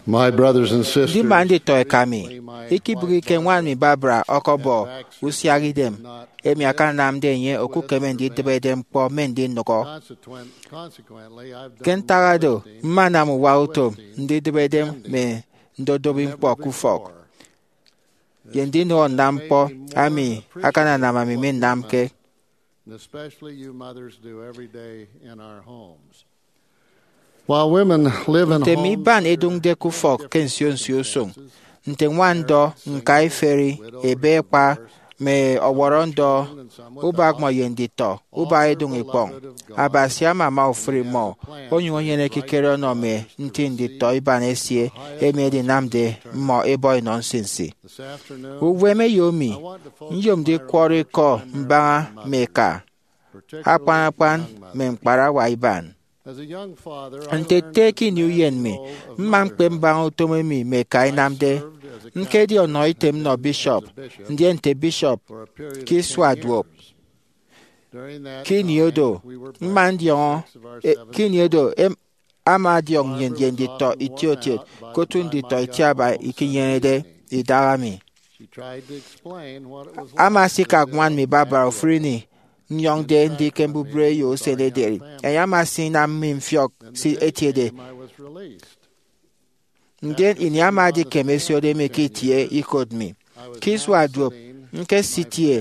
My brothers and sisters, Ndị ma ndị tọị kami, ikiburu ike nwa mi Barbara ọkọbọ usiagidem, emi aka na m denye okukeme ndị debede mkpọ me ndị nnọkọ. consequently, I've done Kentarado, mmana m wa utom ndị debede me ndodobi mkpọ kufọk. Ye ndị nọ na mkpọ ami aka na mamimi na mke. and especially you mothers do every day in our homes. While women live in Nte mi homes ban edung de kufọk kensio nsio song. Nte nwando nka iferi ebe kpa me ọgbọrọ ndọ ụba agmọ ye ndị tọ ụba edung ikpọng abasia mama ofiri mọ onye na-ekikere ọnọ me ntị ndị tọ ịba na-esie eme dị namde mmọ ebo nonsensi this afternoon, uwe me yomi nyom dị kwọrọ ịkọ mbagha meka akpan me mkpara wa iban as a young father, I nte learned teki new yen me mma mkpe mbagha otomemi meka inamde nke dị ọnọ item nọ bishọp ndị nte bishọp for a period of kiswadwop 10 years. During that kiniodo time, we were mma ndị ọ of our 7 kiniodo ama dị ọng yen ndị tọ itiotie kotu ndị tọ itiaba ikinyere de idarami She tried to explain what it was like ama si ka to gwan mi live babara in ofrini nyong de ndị kembubre yo selederi eya masị na mmi mfiok si etiede I was released. ndị inyama dị kemesio de meke itie ikodmi kiswadwop nke sitie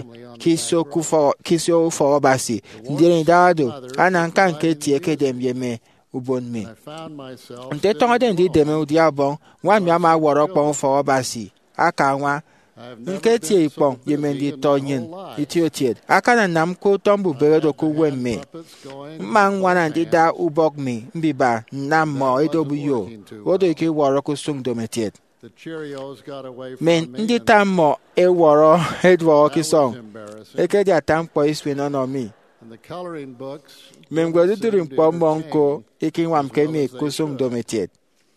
kisio fọrọbasi ndị ndado ana nka nke tie kedem yeme ubonmi I found myself nte tọngde ndị deme ụdị abụọ nwa mi ama wọrọ kpọm fọrọbasi aka nwa nke tie ikpọ yeme ndị tọnyin itiotied aka na nna m ko tọmbụ beredokwu wemme mma nwa na ndị da ubọgmi mbiba na mmụọ edobu yo odo ike wọrọ kusung dometied the Cheerios got away from men me. ndị ta mmụọ ewọrọ edwọrọ That was kisong embarrassing. eke dị ata mkpọ iswe nọ nọmi And the coloring books me mgbe didn't dudiri seem to mkpọ mmụọ nko entertain ike nwa m as ka well eme as they kusung should. dometied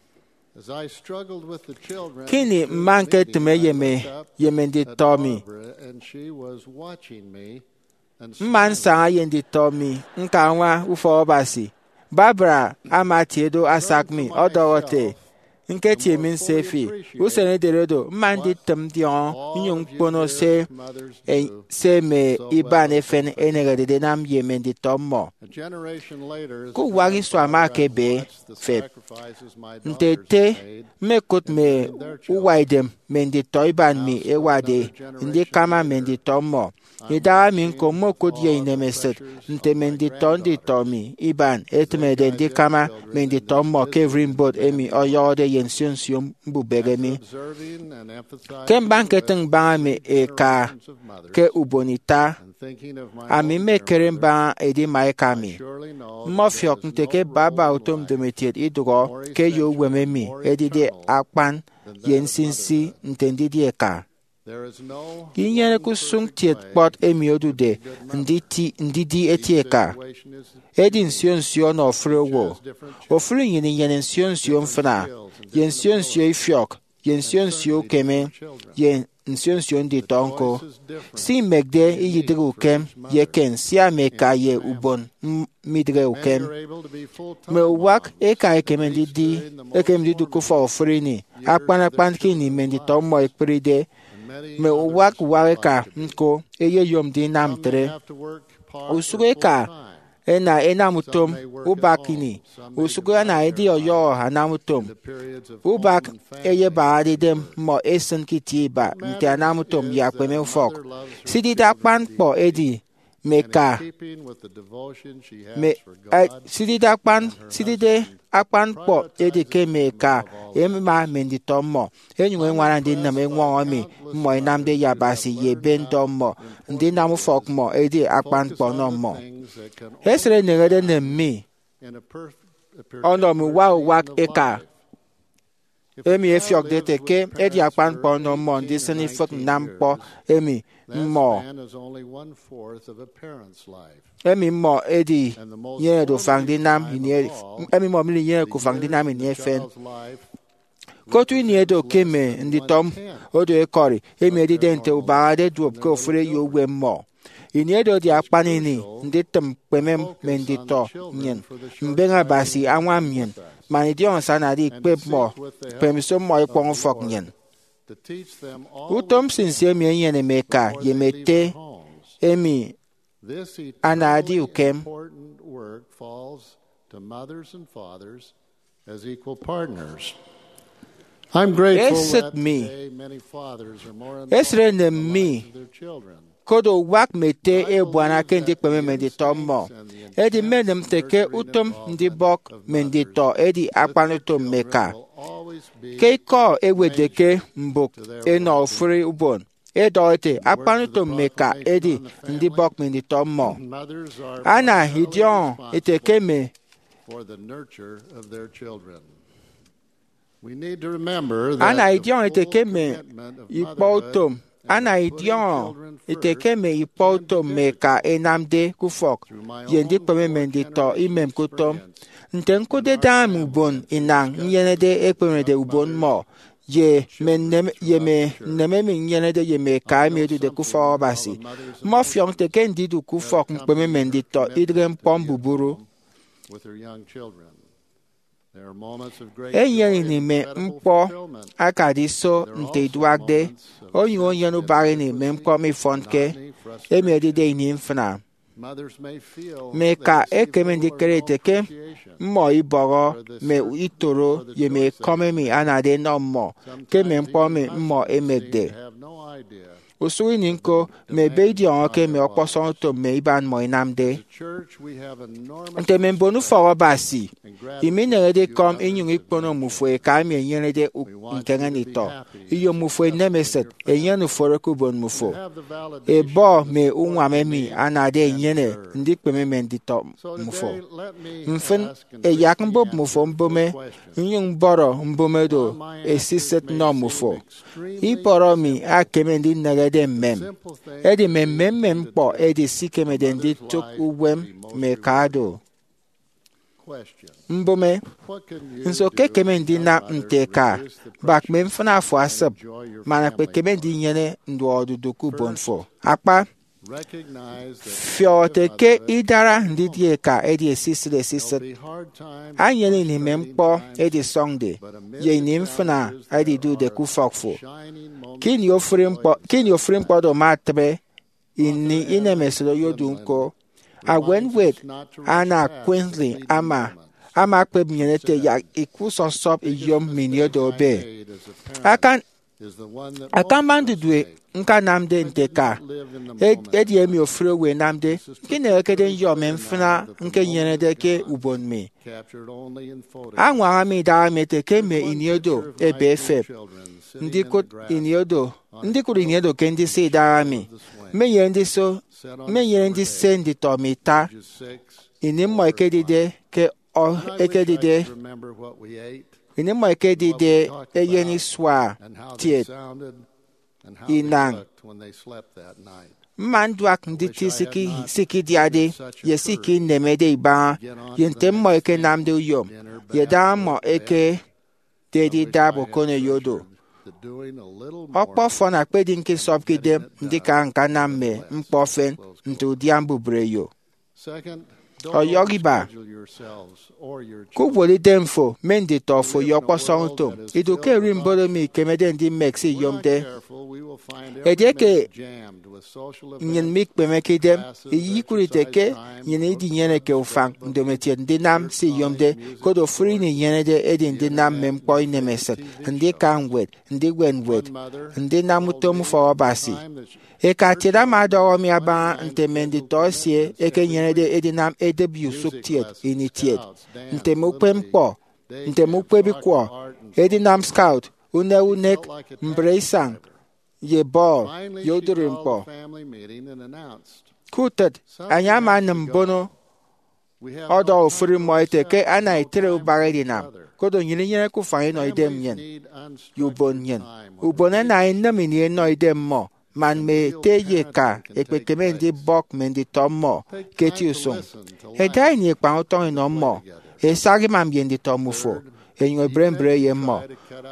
As I struggled with the children kini through mma the nke meeting, tume I yeme looked up yeme ndị at tọmi Barbara, and she was watching me and mma smiling. nsa ye ndị tọmi nka nwa ufọ ọbasi Barbara amatiedo asakmi ọdọwote nke tiemi nsefi usene deredo mma ndị tem dị ọ nyung kpono se se me iban efen enegedede nam yeme ndị tọmmọ A generation later, as a ku wagi so ama grandfather, ke I've be watched the fet sacrifices my nte daughters te made. mekut me uwaidem me ndị tọ iban mi ewade ndị kama me ndị tọmmọ idawa mi nko mokut ye inemeset nte me ndị tọ mi iban etemede ndị kama me ndị tọmmọ kevrin bot emi oyode yen sionsiom mbubere mi Observing and emphasizing kemba the nketeng baa me e ka generations of mothers ke ubonita and thinking of my ami own mekere grandmother, mba edi mae I kami surely know that mmofiok there is nteke no baba role in utom life dometiet idugo ke yo wememi edide akpan yen sinsi ntendidi eka There is no inyere one kusung perfect tiet way pot emi odude to be a good mother. ndidi Each etieka situation is edi nsio na ofrewo has different challenges. ofre yini yen nsio mfna yen nsio ifiok yen nsio keme yen nsio ndi tonko Voice is different. si megde iyidre ukem yeken si ameka ye ubon midre Men ukem are able to be full-time me wak moms, eka at ekemendi least di during the most ekemendi du kufa ofrini akpan kini mendi tomo ekpride and many me others wak would wareka like to be. nko eye yom di Some may namtre have to work part or usugwe ka full-time. ena enamutom Some may work at ubakini home. Some may usugwe na divide edi their oyo lives hanamutom into periods of ubak home and family eye ba and adidem work. mo esen kitiba What nte matters anamutom is ya that kweme a ufok mother loves her sidida children kpankpo deeply, edi and in meka keeping with the devotion she has me for God sidida kpan and her sidide husband, akpankpo edi prioritizes ke him meka above all emma mendi tomo enywe nwara ndị nna m enwe omi mo inamde yabasi ye bendo mo ndị nam fok mo edi focus akpankpo on no the mo things that can esere only negede happen na mi in a ono mi wa wak particular eka season of life. If a emi child efiok lives dete with ke edi parents for akpankpo no mo 18 ndị or sini fok 19 nampo years, emi that mo span is only 1/4 of a parent's life. emi mo edi And the most nye do fang di formative nam time inie of all, emi mo mili nye the ku fang di years nam in the inie fen child's life kotu inie do represents keme less than ndị tom 1/10 odo ekori emi of edi their dente normal ubara de life. duop And ke they're ofure little yo children. we mo iniedo di akpanini ndi tempemem mendito nyen mbenga basi anwa myen mani dion sana di pepmo pemso mo ikpong fok nyen utom sinsie mien yene meka yemete emi anadi ukem to mothers and fathers as equal partners. I'm grateful that today many fathers are more involved in the lives of their children. Kodo wak mete e bwana kendi kpeme mendito mo. Edi menem teke utom ndi bok mendito edi akpanuto meka. Keiko ewedeke mbok eno ofuri ubon. Edoite akpanuto meka edi ndi bok mendito mo. Ana hidion itekeme for the nurture of their children. We need to remember that ana the idion full itekeme commitment of ipotom motherhood ana and putting idion children first itekeme can ipoto be meka enamde kufok Through my yendi own kpeme mendito imem kutom nte nkude dam ubon inang nyenede ekpemede ubon mo ye me nememi nyenede ye me ka medu de kufa obasi mo fiong te kendi du kufok kpeme mendito idrem pombuburu with their young children. There are moments of great enyeni joy ni and me incredible mpo fulfillment. akadi so nte duagde onyo onyo no bari ni me mko mi fonke emi edide ni mfna Mothers may feel me they ka receive ekeme little or ndikere no teke appreciation. mmo iboro me itoro ye me kome mi anade no mmo ke me mpo mi mmo emegde They have no idea. usui ninko me beidi onke me oposon to me iban mo inamde As a church, we have enormous nte me mbonu foro basi and gratitude imi nerede to kom others inyung and ikpono mufwe ka mi enyerede nkenge nito iyo mufwe nemeset enyenu foro kubon mufo have the validation ebo of the me support unwa they memi need anade and enyene deserve. ndi kpeme me ndito So mufo today, let me mfen ask and eyak briefly mbob answer mufo four mbome questions. nyung boro mbomedo While my answers esiset may no seem mufo extremely iporo mi simple, akeme ndi negede the mem simple things edi that we memem attended mkpo to edi sikeme de ndi mother's tuk life uwem will be most mekado question. mbome What can you nso do ke keme as ndi young na mothers nte to ka reduce the bak pressure me mfana afọ and asap enjoy your mana kpe family keme more? ndi nyene ndu ọdụdụ kubon fo akpa Recognize that fiote ke motherhood idara ndi die ka edi esisile will esiset be hard times, anyele ni me frustrating mkpo times, edi songde but amid ye the ni mfana challenges, edi there du de are kufokfo shining moments kini of ofuri joy mkpo and kini ofuri mkpo do matrebe Author ini ine Anna meselo yodu nko reminds agwen us wet not to rush ana past the Quinsley fleeting ama moments. ama kpe mienete ya Said, iku sosop "Biggest iyom mistake miniodo I be made as a parent akan is the one that akan most mandu of us due make. nka namde I nte did ka not live in the moment edi emi enough. ofure we namde This is kini ekede particularly nyo clear me mfuna now that the nke moment yenede is ke gone, ubon me captured only in photographs. anwa mi da mete ke me One iniodo picture of my ebe two efep children sitting ndị in the kut grass iniodo on ndị a kuru iniodo ke ndị si dara mi menye ndị so set on a menye ndị summer se day, ndị tọmita ages 6, ini mmọ 4, and ekedide 5. ke ọ And I wish I ekedide could remember what we ate, ini mmọ ekedide eye ni swa and how they tiet sounded, and how they inang looked when they slept that night. mma ndụ ak ndị ti siki di ade ye siki nemede iba ye ente mmọ eke namde uyom ye da mmọ eke dedi dabo kone yodo ọkpọ fọ na kpedi nke sọbgide ndị ka nka na mme mkpọfen nte ụdị ambubere yo ọyọgiba kugbolite mfo mendi tọfo yọkpọsọ ntom iduke ri mbodo mi kemede ndị meksi yomde edeke nyen mik pemekidem iyikurite nyen idi nyene ke ufang ndometie ndị nam si yomde kodo fri ni nyene de edi ndị nam memkpọ inemeset ndị ka ngwet ndị gwenwet ndị namutom fọ ọbasi eka tira ma dọwọ mi aba nte mendi tọsie eke nyene de edi nam edebi usuk tiet ini tiet nte mukpe mkpọ nte mukpe bikwọ edi nam scout unek mbreisang ye bọl yodiri mkpọ kutet anyị ama na mbono ọdọ ofuri mọ ite ke ana itere ubare di nam kodo nyiri nyere ku fanyi no idem nyen yubon nyen ubone na inem ni no idem mo man me te ye ka ekpekeme ndi bok me ndi tom mo keti usung edai ni ekpa uton no mo esagi mam ye ndi tom ufo enyo brembre ye mo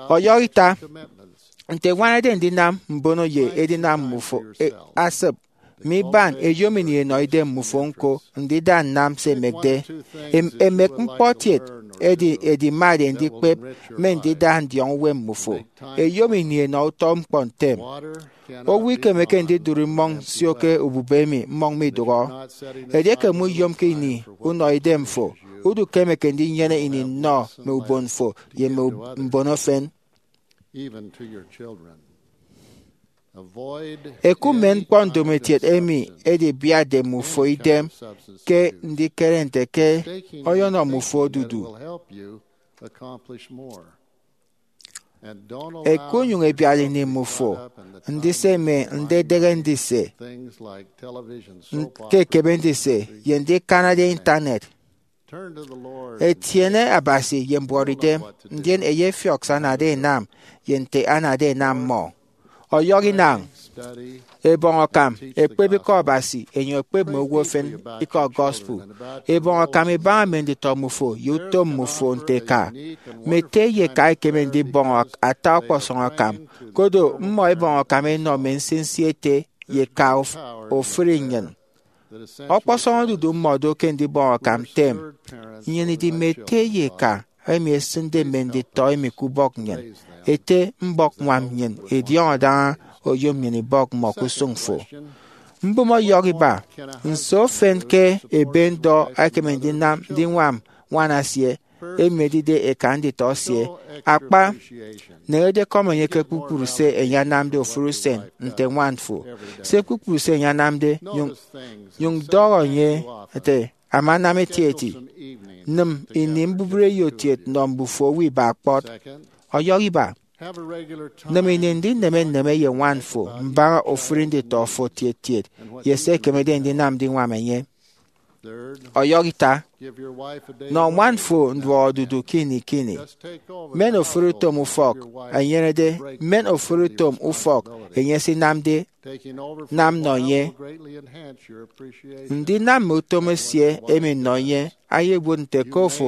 oyorita nte wana de ndi nam mbono ye edi nam mufo asep mi ban eyomini no ide mufonko ndida nam se megde emek mpotiet edi made ndi pep men dida ndi onwe mufo eyomini no tom pontem o wike meke ndi duri mong sioke ububemi mong mi duro edeke mu yom kini uno ide mfo udu kemeke ndi nyene ini no me ubonfo ye me mbonofen ekumen pondometiet emi edi bia de mufo idem ke ndi kerente ke oyono mufo dudu ekunyung ebiali ni mufo ndise me ndedere ndise kekebe ndise yendi Canada internet etiene abasi yemboride ndien eye fiox anade nam yente anade nam mo oyogi nang ebon okam ekpebi ko abasi enyo ekpebi mo wofen iko gospel ebon okam eba mendi to mufo yuto mufo nteka mete ye kai kemendi bon ata okposon okam kodo mmo ebon okam no mensensiete ye ka ofrinyen okposon dudu mmodo kendi bon okam tem nyeni di mete ye ka emi sende mendi to emi kubok nyen ete mbok nwam nyen edion da oyom nyeni bok mo kusungfo mbumo yogiba nso fenke ebendo akemendi nam dinwam wanasie emedide ekandi tosie akpa nerede komonye ke kukuru se enyanamde ofurusen nte wanfo se kukuru se enyanamde yung doro nye ete amaname tieti num inim bubre yotiet nombufo wi bakpot oyogiba naminindi neme ye wanfo mbara ofurinde tofo tiet yese kemede ndi namdi wamenye oyogita no wanfo ndwo dudu kini men ofurutom ufok anyerede men ofurutom ufok enyesi namde nam noye ndi nam utomesie emi noye ayebun te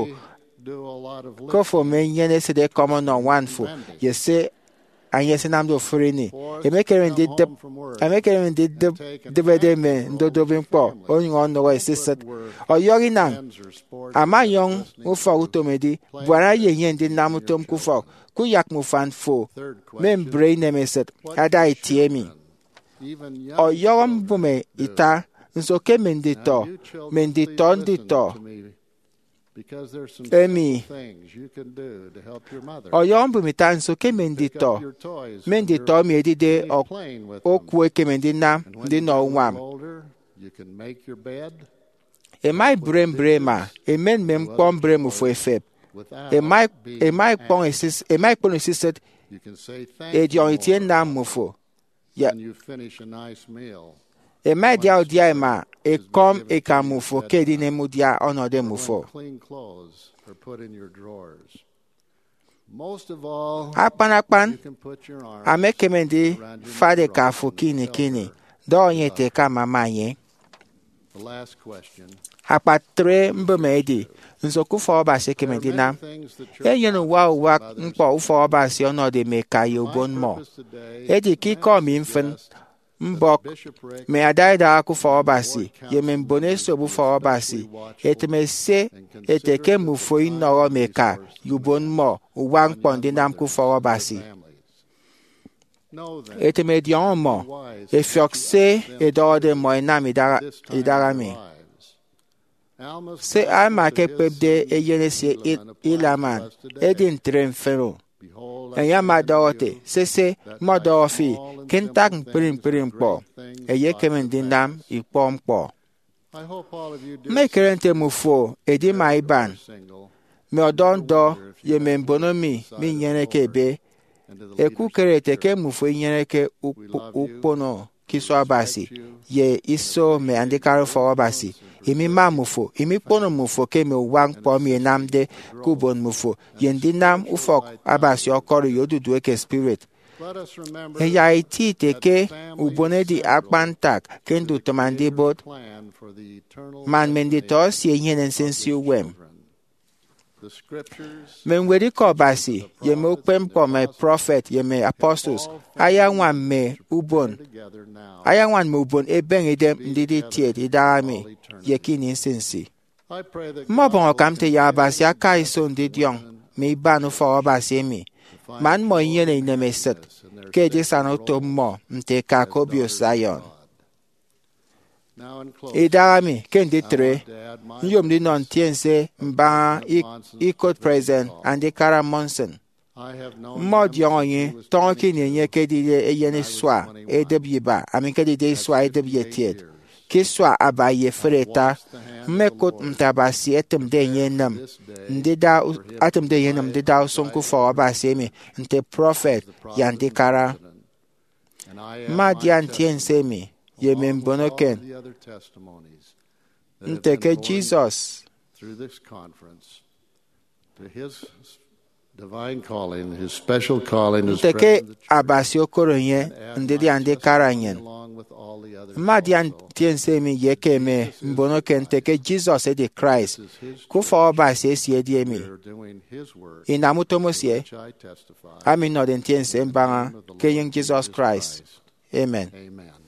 kofo men yene se de common no wanfo yese anyese namde ofurini emekere ndi debede me ndodobin po onyo onno esisat oyogi nan amayong ufo utomedi bwana yenye ndi namutom kufo kuyak mufan fo men brain emeset ada itiemi oyogom bume ita nsoke mendito ndito emi oyom bumita nsoke mendito mi edide okwe kemendina ndi no nwam emai brema emen mem pom brem fo efeb emai pon esiset edion itien na mufo ya emai dia odia ma ekom ekamufo kedi ne mudia onode mufo akpan amekemendi fade ka fo kini do nyete ka mamanye apatre mbemedi nsoku fo ba se kemendi na eyenu wa mpo ufo ba se onode meka yobon mo edi ki kom infin mbok me adaida akufo obasi yemembone sobu fo obasi etemese eteke mufo inoro meka yubon mo uwan pondi nam kufo obasi etemedion mo efiokse edode mo enam idarami se alma ke pebde eyenese ilaman edin tremfero enya madote sese modofi kentak pirim po eye kemendi nam ipom po mekerente mufo edi maiban me odondo ye membonomi mi nyene kebe eku kerete ke mufo nyene ke ukpono kiso abasi ye iso me andikaro fo abasi imi mamufo imi pono mufo ke me wang po mi namde kubon mufo yendi nam ufok abasi okori yodudu eke spirit ya iti teke ubone di akpantak kendu tomandi bot man mendito si yenen sensi wem Me nwere ike ọbasi yeme okpe mkpọ me prophet yeme apostles aya nwa me ubon ebe ngide ndidi tiet idami yekini nsinsi mmọbọn ka m te ya abasi aka iso ndị diong me ibanu fọ ọbasi mi man mo ihe na inemeset ke je sanoto mo mte ka kobios Zion idami ke ndị tre nyom di non tiense mba ikot present andi kara monson mmọdi onye tonki na-enye kedide eyene swa edebyiba amin kedide swa edebyetiet ki swa abaye freta mmekot mtabasi etem de yenam ndida sonku fo abasi mi nte prophet yandi kara madian tiense mi yeme mbonoken nte ke Jesus nteke abasi okoronye ndidi andi karanyen madian tiense mi yeke me mbonoken nteke Jesus edi Christ kufa obasi esi edi emi inamutomosie ami noden tiense mbanga ke yung Jesus Christ. Amen.